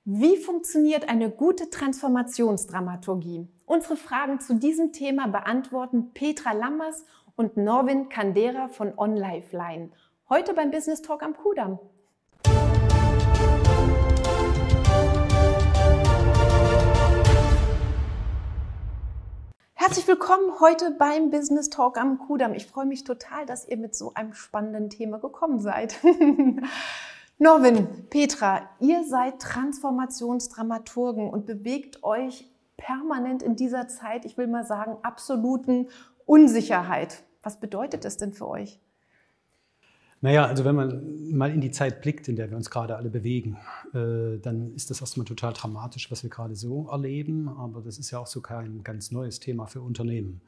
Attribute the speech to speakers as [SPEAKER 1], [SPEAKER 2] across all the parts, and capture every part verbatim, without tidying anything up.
[SPEAKER 1] Wie funktioniert eine gute Transformationsdramaturgie? Unsere Fragen zu diesem Thema beantworten Petra Lammers und Norvin Kandera von OnLifeline. Heute beim Business Talk am Kudamm. Herzlich willkommen heute beim Business Talk am Kudamm. Ich freue mich total, dass ihr mit so einem spannenden Thema gekommen seid. Norvin, Petra, ihr seid Transformationsdramaturgen und bewegt euch permanent in dieser Zeit, ich will mal sagen, absoluten Unsicherheit. Was bedeutet das denn für euch?
[SPEAKER 2] Naja, also wenn man mal in die Zeit blickt, in der wir uns gerade alle bewegen, äh, dann ist das erstmal total dramatisch, was wir gerade so erleben. Aber das ist ja auch so kein ganz neues Thema für Unternehmen.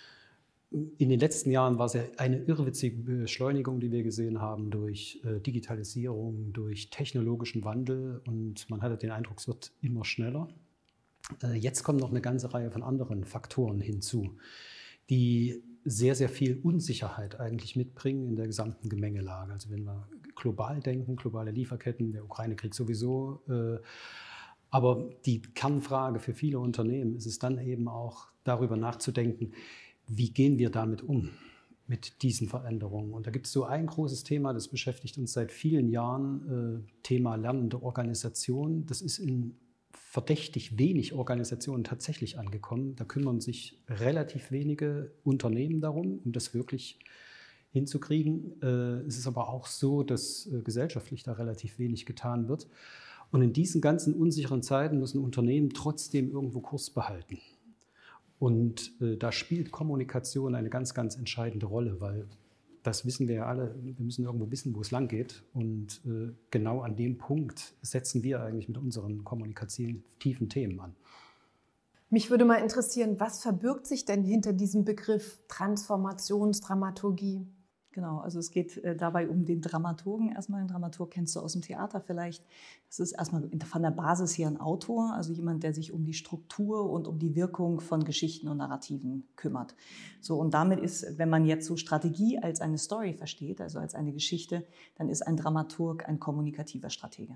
[SPEAKER 2] In den letzten Jahren war es ja eine irrwitzige Beschleunigung, die wir gesehen haben durch äh, Digitalisierung, durch technologischen Wandel. Und man hatte den Eindruck, es wird immer schneller. Äh, jetzt kommt noch eine ganze Reihe von anderen Faktoren hinzu, die sehr, sehr viel Unsicherheit eigentlich mitbringen in der gesamten Gemengelage. Also wenn wir global denken, globale Lieferketten, der Ukraine-Krieg sowieso. Äh, aber die Kernfrage für viele Unternehmen ist es dann eben auch, darüber nachzudenken, wie gehen wir damit um, mit diesen Veränderungen? Und da gibt es so ein großes Thema, das beschäftigt uns seit vielen Jahren, äh, Thema lernende Organisation. Das ist in verdächtig wenig Organisationen tatsächlich angekommen. Da kümmern sich relativ wenige Unternehmen darum, um das wirklich hinzukriegen. Äh, es ist aber auch so, dass äh, gesellschaftlich da relativ wenig getan wird. Und in diesen ganzen unsicheren Zeiten müssen Unternehmen trotzdem irgendwo Kurs behalten. Und äh, da spielt Kommunikation eine ganz, ganz entscheidende Rolle, weil das wissen wir ja alle, wir müssen irgendwo wissen, wo es lang geht. Und äh, genau an dem Punkt setzen wir eigentlich mit unseren kommunikativen Themen an.
[SPEAKER 1] Mich würde mal interessieren, was verbirgt sich denn hinter diesem Begriff Transformationsdramaturgie?
[SPEAKER 3] Genau, also es geht äh, dabei um den Dramaturgen. Erstmal, einen Dramaturg kennst du aus dem Theater vielleicht. Das ist erstmal von der Basis her ein Autor, also jemand, der sich um die Struktur und um die Wirkung von Geschichten und Narrativen kümmert. So, und damit ist, wenn man jetzt so Strategie als eine Story versteht, also als eine Geschichte, dann ist ein Dramaturg ein kommunikativer Stratege.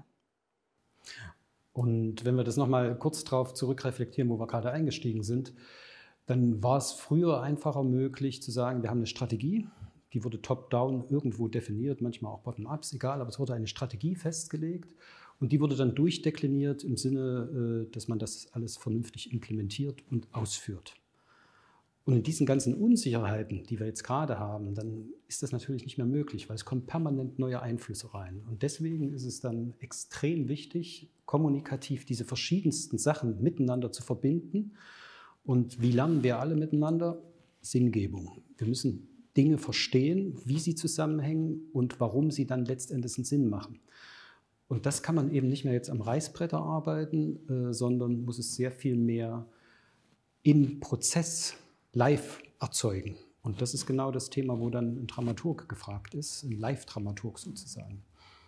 [SPEAKER 2] Und wenn wir das nochmal kurz drauf zurückreflektieren, wo wir gerade eingestiegen sind, dann war es früher einfacher möglich zu sagen, wir haben eine Strategie. Die wurde top-down irgendwo definiert, manchmal auch bottom-up, egal, aber es wurde eine Strategie festgelegt und die wurde dann durchdekliniert im Sinne, dass man das alles vernünftig implementiert und ausführt. Und in diesen ganzen Unsicherheiten, die wir jetzt gerade haben, dann ist das natürlich nicht mehr möglich, weil es kommen permanent neue Einflüsse rein. Und deswegen ist es dann extrem wichtig, kommunikativ diese verschiedensten Sachen miteinander zu verbinden. Und wie lernen wir alle miteinander? Sinngebung. Wir müssen Dinge verstehen, wie sie zusammenhängen und warum sie dann letztendlich einen Sinn machen. Und das kann man eben nicht mehr jetzt am Reißbrett arbeiten, äh, sondern muss es sehr viel mehr im Prozess live erzeugen. Und das ist genau das Thema, wo dann ein Dramaturg gefragt ist, ein Live-Dramaturg sozusagen.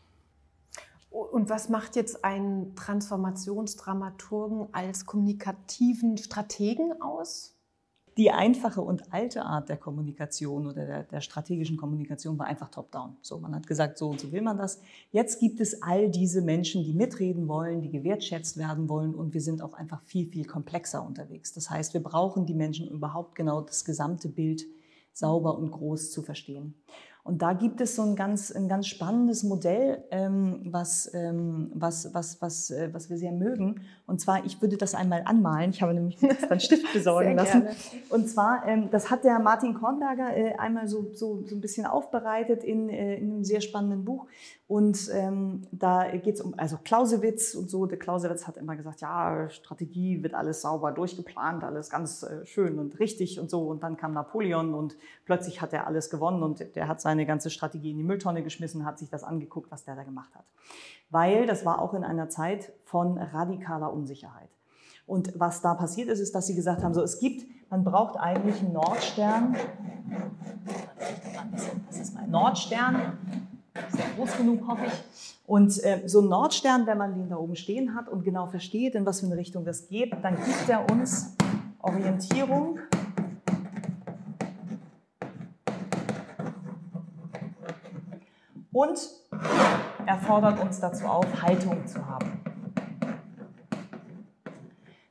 [SPEAKER 1] Und was macht jetzt einen Transformationsdramaturgen als kommunikativen Strategen aus?
[SPEAKER 3] Die einfache und alte Art der Kommunikation oder der, der strategischen Kommunikation war einfach top-down. So, man hat gesagt, so und so will man das. Jetzt gibt es all diese Menschen, die mitreden wollen, die gewertschätzt werden wollen und wir sind auch einfach viel, viel komplexer unterwegs. Das heißt, wir brauchen die Menschen, um überhaupt genau das gesamte Bild sauber und groß zu verstehen. Und da gibt es so ein ganz, ein ganz spannendes Modell, ähm, was, ähm, was, was, was, äh, was wir sehr mögen. Und zwar, ich würde das einmal anmalen. Ich habe nämlich einen Stift besorgen lassen. Und zwar, ähm, das hat der Martin Kornberger äh, einmal so, so, so ein bisschen aufbereitet in, äh, in einem sehr spannenden Buch. Und ähm, da geht es um also Clausewitz und so. Der Clausewitz hat immer gesagt, ja, Strategie wird alles sauber durchgeplant, alles ganz äh, schön und richtig und so. Und dann kam Napoleon und plötzlich hat er alles gewonnen und der hat seine ganze Strategie in die Mülltonne geschmissen, hat sich das angeguckt, was der da gemacht hat. Weil das war auch in einer Zeit von radikaler Unsicherheit. Und was da passiert ist, ist, dass sie gesagt haben, so es gibt, man braucht eigentlich einen Nordstern. Das ist mein Nordstern. Ist ja groß genug, hoffe ich. Und äh, so ein Nordstern, wenn man den da oben stehen hat und genau versteht, in was für eine Richtung das geht, dann gibt er uns Orientierung. Und er fordert uns dazu auf, Haltung zu haben.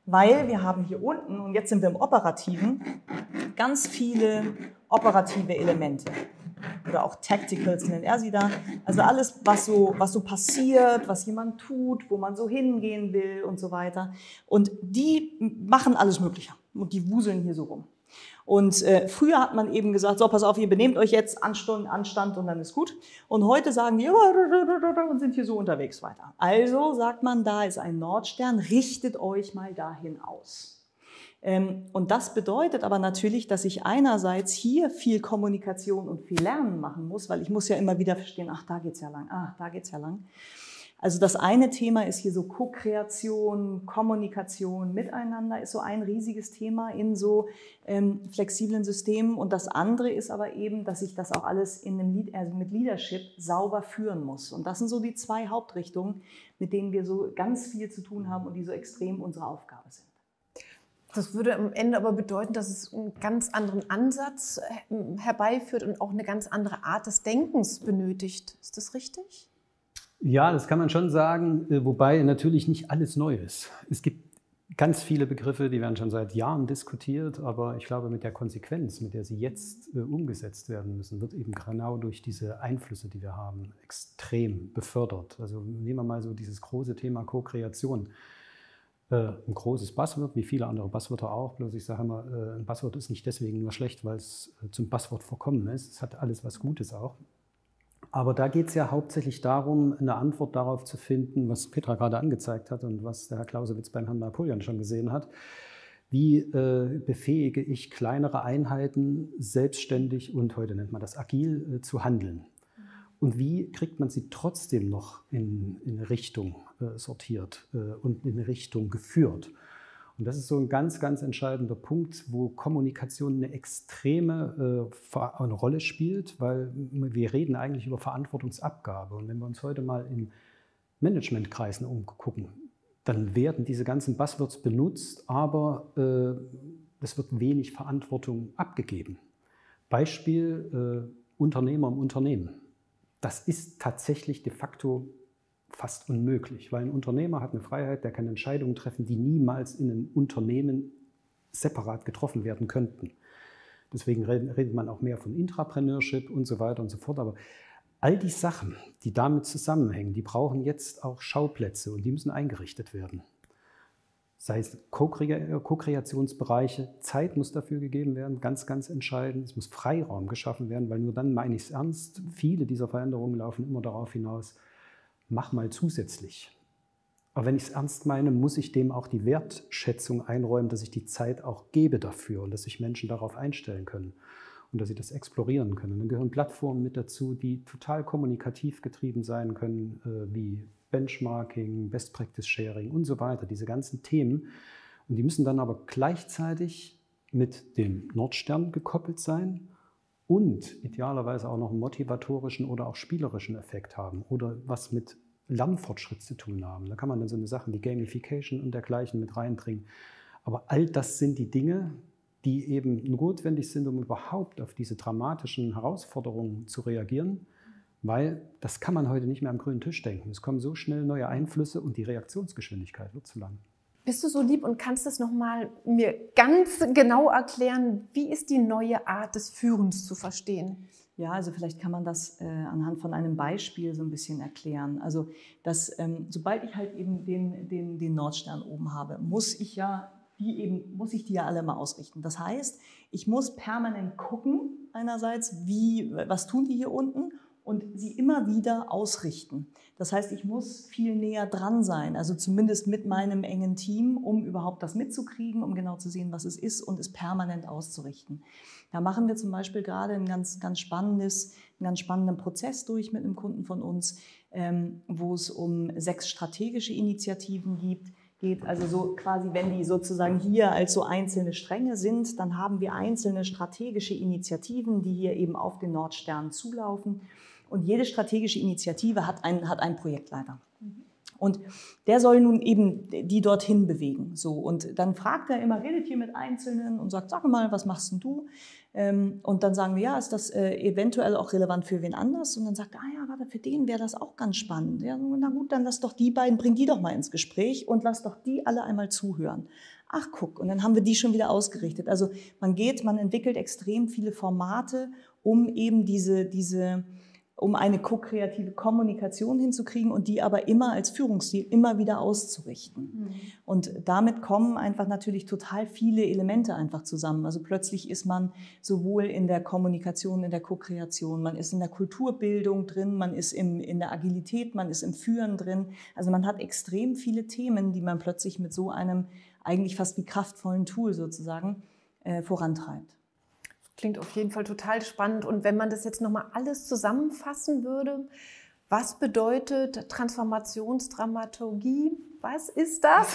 [SPEAKER 3] weil wir haben hier unten, und jetzt sind wir im Operativen, ganz viele operative Elemente. Oder auch Tacticals nennt er sie da. Also alles, was so, was so passiert, was jemand tut, wo man so hingehen will und so weiter. Und die machen alles Mögliche. Und die wuseln hier so rum. Und äh, früher hat man eben gesagt, so, pass auf, ihr benehmt euch jetzt, Anstand, Anstand und dann ist gut. Und heute sagen die und sind hier so unterwegs weiter. Also sagt man, da ist ein Nordstern, richtet euch mal dahin aus. Ähm, und das bedeutet aber natürlich, dass ich einerseits hier viel Kommunikation und viel Lernen machen muss, weil ich muss ja immer wieder verstehen, ach, da geht's ja lang, ach, da geht's ja lang. Also das eine Thema ist hier so Co-Kreation, Kommunikation miteinander, ist so ein riesiges Thema in so ähm, flexiblen Systemen. Und das andere ist aber eben, dass ich das auch alles in einem Lead, also mit Leadership sauber führen muss. Und das sind so die zwei Hauptrichtungen, mit denen wir so ganz viel zu tun haben und die so extrem unsere Aufgabe sind.
[SPEAKER 1] Das würde am Ende aber bedeuten, dass es einen ganz anderen Ansatz herbeiführt und auch eine ganz andere Art des Denkens benötigt. Ist das richtig?
[SPEAKER 2] Ja, das kann man schon sagen, wobei natürlich nicht alles neu ist. Es gibt ganz viele Begriffe, die werden schon seit Jahren diskutiert, aber ich glaube, mit der Konsequenz, mit der sie jetzt umgesetzt werden müssen, wird eben genau durch diese Einflüsse, die wir haben, extrem befördert. Also nehmen wir mal so dieses große Thema Co-Kreation. Ein großes Buzzword, wie viele andere Buzzwörter auch, bloß ich sage immer, ein Buzzword ist nicht deswegen nur schlecht, weil es zum Buzzword verkommen ist. Es hat alles was Gutes auch. Aber da geht es ja hauptsächlich darum, eine Antwort darauf zu finden, was Petra gerade angezeigt hat und was der Herr Clausewitz beim Herrn Napoleon schon gesehen hat. Wie äh, befähige ich kleinere Einheiten selbstständig und heute nennt man das agil äh, zu handeln? Und wie kriegt man sie trotzdem noch in, in eine Richtung äh, sortiert äh, und in eine Richtung geführt? Und das ist so ein ganz, ganz entscheidender Punkt, wo Kommunikation eine extreme äh, eine Rolle spielt, weil wir reden eigentlich über Verantwortungsabgabe. Und wenn wir uns heute mal in Managementkreisen umgucken, dann werden diese ganzen Buzzwords benutzt, aber äh, es wird wenig Verantwortung abgegeben. Beispiel äh, Unternehmer im Unternehmen. Das ist tatsächlich de facto fast unmöglich, weil ein Unternehmer hat eine Freiheit, der kann Entscheidungen treffen, die niemals in einem Unternehmen separat getroffen werden könnten. Deswegen redet man auch mehr von Intrapreneurship und so weiter und so fort. Aber all die Sachen, die damit zusammenhängen, die brauchen jetzt auch Schauplätze und die müssen eingerichtet werden. Sei es Co-Kreationsbereiche, Zeit muss dafür gegeben werden, ganz, ganz entscheidend. Es muss Freiraum geschaffen werden, weil nur dann meine ich es ernst. Viele dieser Veränderungen laufen immer darauf hinaus, mach mal zusätzlich. Aber wenn ich es ernst meine, muss ich dem auch die Wertschätzung einräumen, dass ich die Zeit auch gebe dafür und dass sich Menschen darauf einstellen können und dass sie das explorieren können. Und dann gehören Plattformen mit dazu, die total kommunikativ getrieben sein können, äh, wie Benchmarking, Best Practice Sharing und so weiter, diese ganzen Themen. Und die müssen dann aber gleichzeitig mit dem Nordstern gekoppelt sein und idealerweise auch noch einen motivatorischen oder auch spielerischen Effekt haben oder was mit Lernfortschritt zu tun haben. Da kann man dann so eine Sachen wie Gamification und dergleichen mit reinbringen. Aber all das sind die Dinge, die eben notwendig sind, um überhaupt auf diese dramatischen Herausforderungen zu reagieren, weil das kann man heute nicht mehr am grünen Tisch denken. Es kommen so schnell neue Einflüsse und die Reaktionsgeschwindigkeit wird zu lang.
[SPEAKER 1] Bist du so lieb und kannst das nochmal mir ganz genau erklären, wie ist die neue Art des Führens zu verstehen?
[SPEAKER 3] Ja, also vielleicht kann man das äh, anhand von einem Beispiel so ein bisschen erklären. Also, dass ähm, sobald ich halt eben den, den, den Nordstern oben habe, muss ich ja die eben, muss ich die ja alle mal ausrichten. Das heißt, ich muss permanent gucken, einerseits, wie, was tun die hier unten? Und sie immer wieder ausrichten. Das heißt, ich muss viel näher dran sein, also zumindest mit meinem engen Team, um überhaupt das mitzukriegen, um genau zu sehen, was es ist und es permanent auszurichten. Da machen wir zum Beispiel gerade ein ganz, ganz spannendes, einen ganz spannenden Prozess durch mit einem Kunden von uns, ähm, wo es um sechs strategische Initiativen gibt, geht. Also so quasi, wenn die sozusagen hier als so einzelne Stränge sind, dann haben wir einzelne strategische Initiativen, die hier eben auf den Nordstern zulaufen. Und jede strategische Initiative hat einen, hat einen Projektleiter. Und der soll nun eben die dorthin bewegen. So, und dann fragt er immer, redet hier mit Einzelnen und sagt, sag mal, was machst denn du? Und dann sagen wir, ja, ist das eventuell auch relevant für wen anders? Und dann sagt er, ah ja, warte, für den wäre das auch ganz spannend. Ja, na gut, dann lass doch die beiden, bring die doch mal ins Gespräch und lass doch die alle einmal zuhören. ach guck, und dann haben wir die schon wieder ausgerichtet. Also man geht, man entwickelt extrem viele Formate, um eben diese, diese um eine ko-kreative Kommunikation hinzukriegen und die aber immer als Führungsstil immer wieder auszurichten. Mhm. Und damit kommen einfach natürlich total viele Elemente einfach zusammen. Also plötzlich ist man sowohl in der Kommunikation, in der Ko-Kreation, man ist in der Kulturbildung drin, man ist im, in der Agilität, man ist im Führen drin. Also man hat extrem viele Themen, die man plötzlich mit so einem eigentlich fast wie kraftvollen Tool sozusagen äh, vorantreibt.
[SPEAKER 1] Klingt auf jeden Fall total spannend. Und wenn man das jetzt nochmal alles zusammenfassen würde, was bedeutet Transformationsdramaturgie? Was ist das?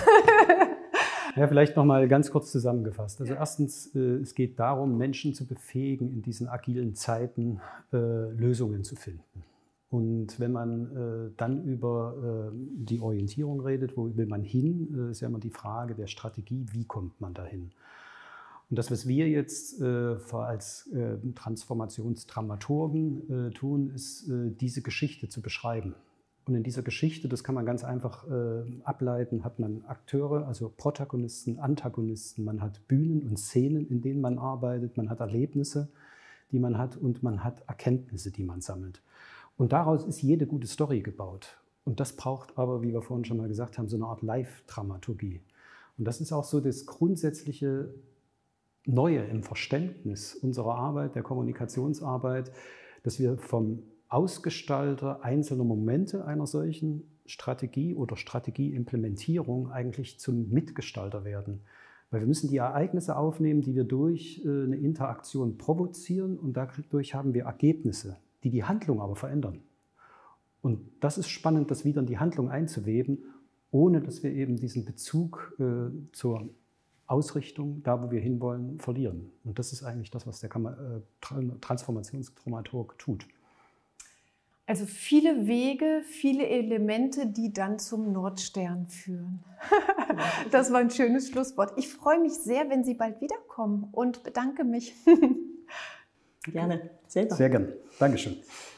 [SPEAKER 2] Ja, vielleicht nochmal ganz kurz zusammengefasst. Also erstens, äh, es geht darum, Menschen zu befähigen, in diesen agilen Zeiten äh, Lösungen zu finden. Und wenn man äh, dann über äh, die Orientierung redet, wo will man hin, äh, ist ja immer die Frage der Strategie, wie kommt man dahin? Und das, was wir jetzt äh, als äh, Transformationsdramaturgen äh, tun, ist, äh, diese Geschichte zu beschreiben. Und in dieser Geschichte, das kann man ganz einfach äh, ableiten, hat man Akteure, also Protagonisten, Antagonisten, man hat Bühnen und Szenen, in denen man arbeitet, man hat Erlebnisse, die man hat und man hat Erkenntnisse, die man sammelt. Und daraus ist jede gute Story gebaut. Und das braucht aber, wie wir vorhin schon mal gesagt haben, so eine Art Live-Dramaturgie. Und das ist auch so das grundsätzliche Neue im Verständnis unserer Arbeit, der Kommunikationsarbeit, dass wir vom Ausgestalter einzelner Momente einer solchen Strategie oder Strategieimplementierung eigentlich zum Mitgestalter werden. Weil wir müssen die Ereignisse aufnehmen, die wir durch eine Interaktion provozieren und dadurch haben wir Ergebnisse, die die Handlung aber verändern. Und das ist spannend, das wieder in die Handlung einzuweben, ohne dass wir eben diesen Bezug äh, zur Ausrichtung, da wo wir hinwollen, verlieren. Und das ist eigentlich das, was der Transformationsdramaturg tut.
[SPEAKER 1] Also viele Wege, viele Elemente, die dann zum Nordstern führen. Das war ein schönes Schlusswort. Ich freue mich sehr, wenn Sie bald wiederkommen und bedanke mich.
[SPEAKER 3] Gerne, selber.
[SPEAKER 2] Sehr gerne. Dankeschön.